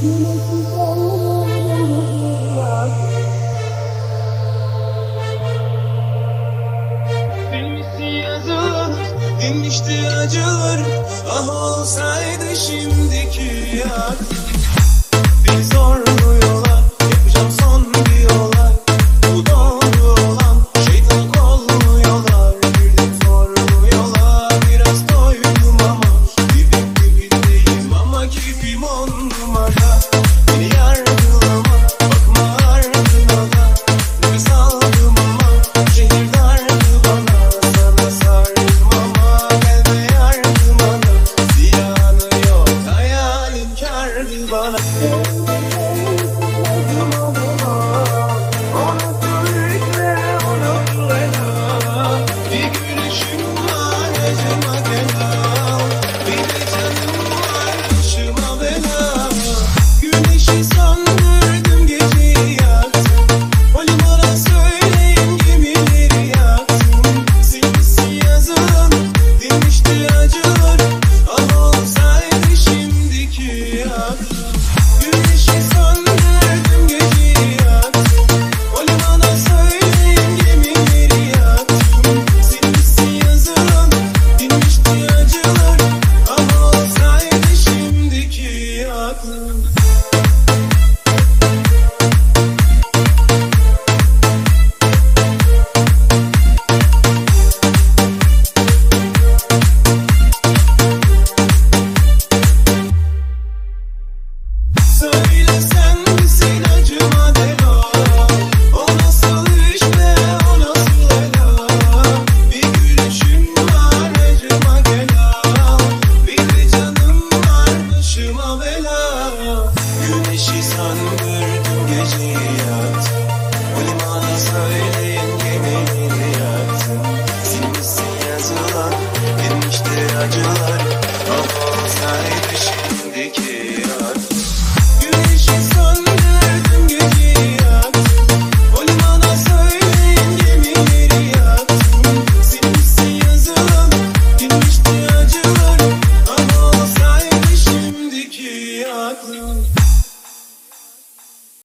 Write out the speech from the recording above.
Bilmesi yazılır, dinmişti acılar. Ah olsaydı şimdiki yak. Beni zorluyorlar, yapacağım son bir olay. Bu doğru olan, şeytan kolluyorlar. Birden zorluyorlar, biraz doydum ama dibim dibindeyim ama keyfim on numara. Beni yargılama, bakma ardına da. Nefes aldım ama şehir dardı bana. Sana sardım ama gelme yardım bana. Ziyanı yok, hayalim kârdı bana. Bir gülüşüm var acıma gel. Bir de canım var başıma bela. Güneşi söndürdüm geceyi yaktım. O limana söyleyin gemileri yaktım. Silmesi yazılan dinmişti acılar. Ah olsaydı şimdiki yaktım. Güneşi söndürdüm geceyi yaktım. O limana söyleyin gemileri yaktım. Silmesi yazılan dinmişti acılar. Ah olsaydı şimdiki yaktım. Söyle